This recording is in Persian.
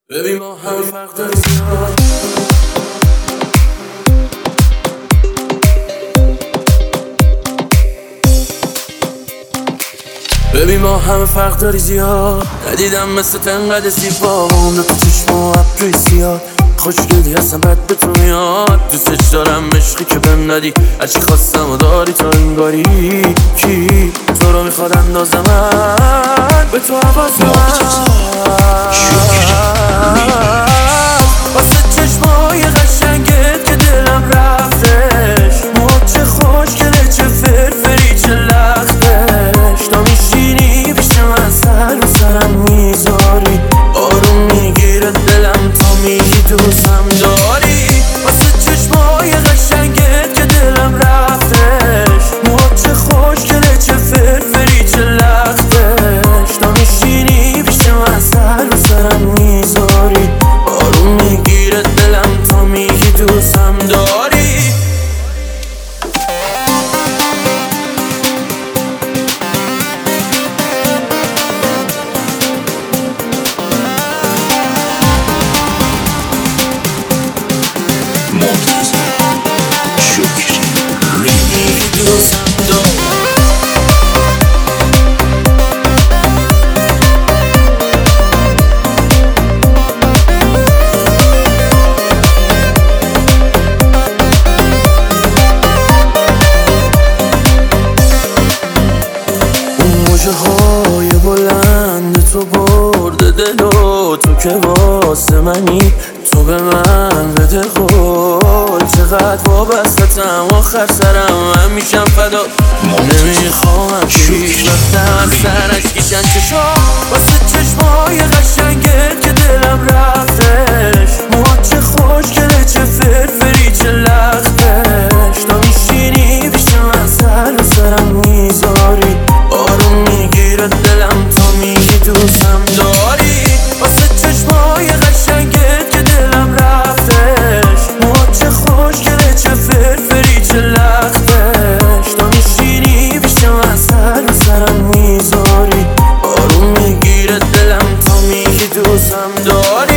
ببین ما هم فرق داری زیاد. ببین ما همه فرق داری زیاد. ندیدم مثل تنقدر زیبا با اون تو چشم و ابروی زیاد. خوشگلی هستم بد به تو میاد. دوستش دارم عشقی که بهم ندی. هرچی خواستم و داری تا این باری. کی تو رو میخواد اندازه من به تو عوض واسه چشمای قشنگت که دلم رفتش. موهات چه خوشگله چه فرفری چه لختش. تا میشینی پیش من سر و سرم میذاری. آروم میگیره دلم تا میگی دوستم داری. واسه چشمای قشنگت که دلم رفتش. موهات چه خوشگله چه فرفری چه لختش. تا میشینی پیش من سر و سرم میذاری. آروم میگیره دلم تا میگی دوستم داری. های بلند تو برده دلو. تو که واسه منی تو به من بده قول. چقدر وابستم آخر سرم من میشم فدا. نمیخوام هیچ وقتم از سرش کشن چشم. واسه چشمای قشنگت که دلم رفتش. موهات چه خوشگله چه فرفری چه لختش. تا میشینی پیش من سر و سرم میذاری. آروم میگیره دلم تا میگی دوستم داری. واسه چشمای قشنگت که دلم رفتش. موهات چه خوشگله چه فرفری چه لختش. تا میشینی پیش من سر و سرم میذاری. آروم میگیره دلم تا میگی دوستم داری.